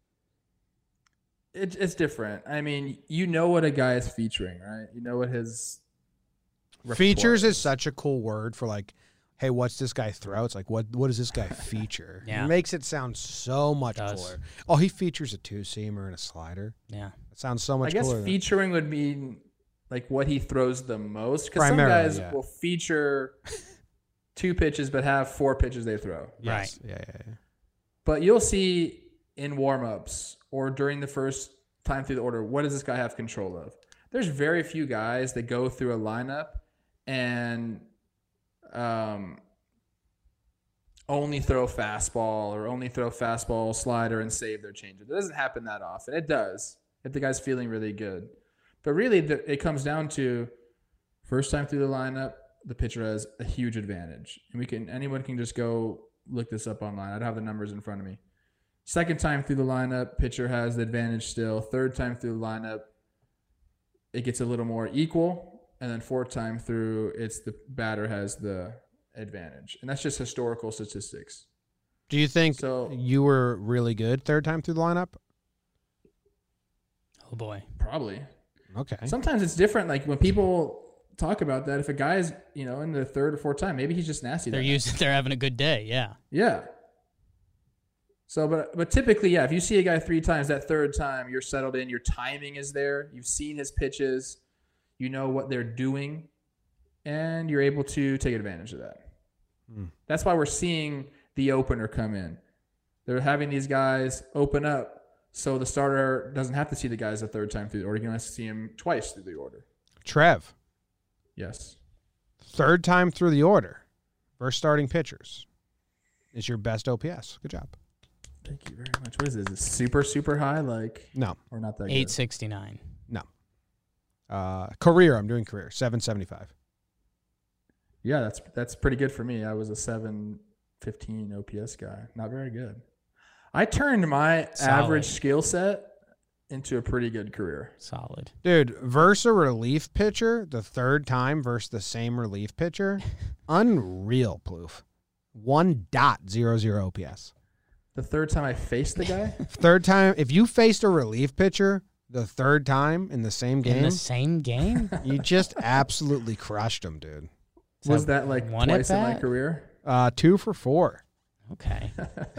It's different. I mean, you know what a guy is featuring, right? You know what his Features repertoire is such a cool word for like, hey, what's this guy throw? It's like, what does this guy feature? Yeah. It makes it sound so much cooler. Oh, he features a 2-seamer and a slider. Yeah. It sounds so much I guess cooler. featuring would mean like what he throws the most. Because some Primarily, guys yeah. will feature 2 pitches but have 4 pitches they throw. Yes. Right. Yeah. But you'll see in warm-ups or during the first time through the order, what does this guy have control of? There's very few guys that go through a lineup and only throw fastball or only throw fastball, slider, and save their changeup. It doesn't happen that often. It does if the guy's feeling really good. But really, it comes down to first time through the lineup, the pitcher has a huge advantage. And anyone can just go look this up online. I don't have the numbers in front of me. Second time through the lineup, pitcher has the advantage still. Third time through the lineup, it gets a little more equal. And then 4th time through, it's the batter has the advantage. And that's just historical statistics. Do you think So- you were really good third time through the lineup? Oh boy. Probably. Okay. Sometimes it's different. Like when people talk about that, if a guy's in the third or fourth time, maybe he's just nasty. They're having a good day. Yeah. Yeah. So, but typically, yeah, if you see a guy 3 times, that third time you're settled in, your timing is there, you've seen his pitches, you know what they're doing, and you're able to take advantage of that. That's why we're seeing the opener come in. They're having these guys open up so the starter doesn't have to see the guys a third time through the order. He can only see him twice through the order. Trev, Yes. third time through the order versus starting pitchers is your best OPS. Good job. Thank you very much. What is this? Is it super high? No. Or not that good? 869. Career, I'm doing career, 775. Yeah, that's pretty good for me. I was a 715 OPS guy. Not very good. I turned my average skill set into a pretty good career. Solid. Dude, versus a relief pitcher, the third time versus the same relief pitcher, unreal, Plouffe. 1.00 OPS. The third time I faced the guy? Third time, if you faced a relief pitcher the third time in the same game, In the same game? you just absolutely crushed him, dude. Was that like one twice in my at-bat? career? 2 for 4. Okay.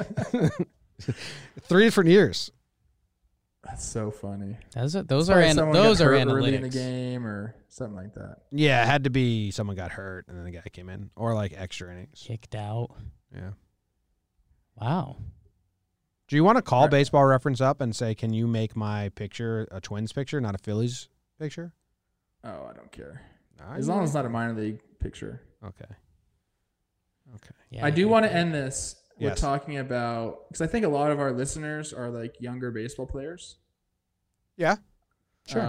3 different years. That's so funny. Those are Probably someone got hurt early in the analytics. game or something like that. Yeah, it had to be someone got hurt and then the guy came in, or like extra innings. Kicked out. Yeah. Wow. Do you want to call Baseball Reference up and say, can you make my picture a Twins picture, not a Phillies picture? Oh, I don't care. Nah, As long as it's not a minor league picture. Okay. Okay. Yeah, I do want to end this with Yes. talking about, because I think a lot of our listeners are like younger baseball players. Yeah. Sure.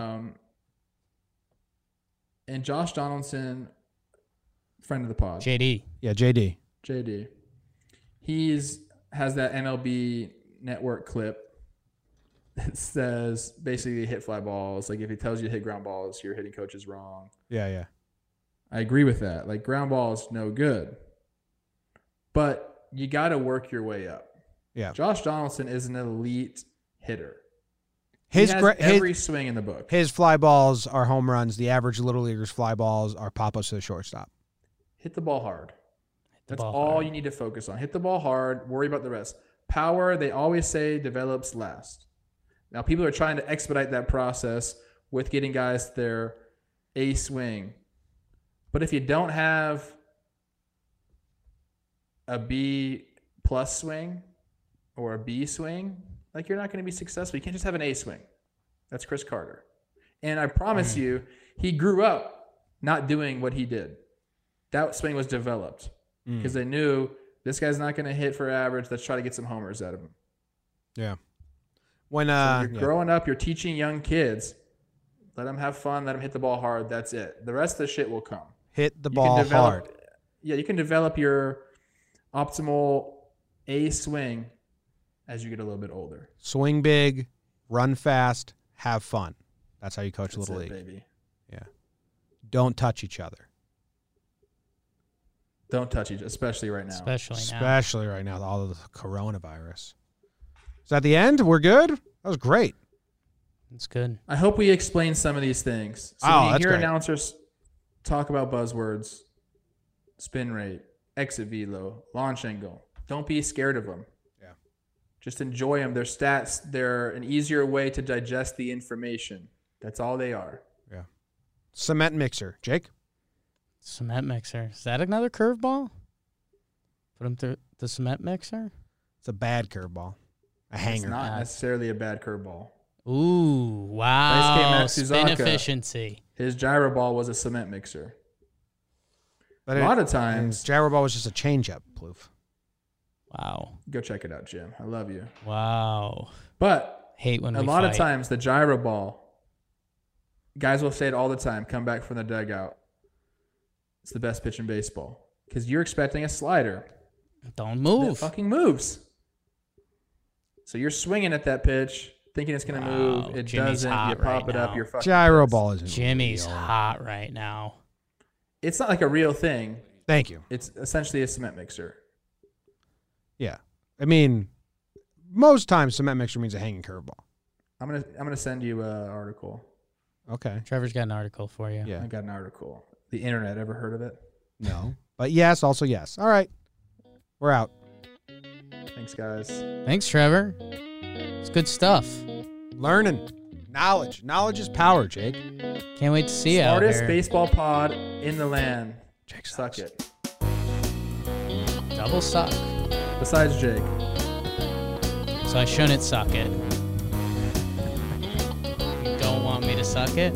And Josh Donaldson, friend of the pod, JD. Yeah, JD. JD, has that MLB Network clip that says basically hit fly balls. Like if he tells you to hit ground balls, your hitting coach is wrong. Yeah. I agree with that. Like ground ball is no good, but you got to work your way up. Yeah. Josh Donaldson is an elite hitter. His He has every swing in the book. his fly balls are home runs. The average little leaguer's fly balls are pop-ups to the shortstop. Hit the ball hard. That's ball all hard. you need to focus on. Hit the ball hard. Worry about the rest. Power, they always say, develops last. Now, people are trying to expedite that process with getting guys their A swing. But if you don't have a B plus swing or a B swing, like you're not going to be successful. You can't just have an A swing. That's Chris Carter. And I promise you, he grew up not doing what he did. That swing was developed because they knew this guy's not going to hit for average. Let's try to get some homers out of him. Yeah. When You're growing up, you're teaching young kids, let them have fun, let them hit the ball hard. That's it. The rest of the shit will come. hit the You can ball develop- hard. Yeah, you can develop your optimal A swing as you get a little bit older. Swing big, run fast, have fun. That's how you coach That's Little it, League. baby. Don't touch each other. Don't touch each, especially right now. Especially right now, with all of the coronavirus. Is that the end? We're good? That was great. It's good. I hope we explain some of these things. So Oh, when you that's hear great. announcers talk about buzzwords, spin rate, exit velo, launch angle, don't be scared of them. Yeah. Just enjoy them. They're stats. They're an easier way to digest the information. That's all they are. Cement mixer. Jake? Cement mixer. Is that another curveball? Put him through the cement mixer? It's a bad curveball. A hanger. It's not necessarily a bad curveball. Ooh, wow. Daisuke Spin Matsuzaka. efficiency. His gyro ball was a cement mixer. But A lot of times, gyro ball was just a changeup, Plouffe. Wow. go check it out, Jim. I love you. Wow. But Hate when a we lot fight. of times, the gyro ball, guys will say it all the time, come back from the dugout. It's the best pitch in baseball. Because you're expecting a slider. Don't That move. fucking moves. So you're swinging at that pitch, thinking it's going to Wow, move. It Jimmy's doesn't. You hot pop right it up. now. You're fucking Gyro pissed. ball isn't Jimmy's real. hot right now. It's not like a real thing. Thank you. It's essentially a cement mixer. Yeah. I mean, most times cement mixture means a hanging curveball. I'm gonna send you an article. Okay. Trevor's got an article for you. Yeah. I got an article. The internet, ever heard of it? No. But yes, also yes. All right. We're out. Thanks, guys. Thanks, Trevor. It's good stuff. Learning. Knowledge. Knowledge is power, Jake. Can't wait to see you out Smartest here. baseball pod in the land. Jake Suck sucks. it. Double suck. Besides Jake. So I shouldn't suck it. You don't want me to suck it?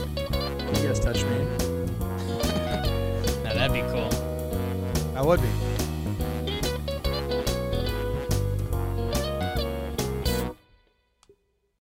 Can you guys touch me? Now that'd be cool. That would be.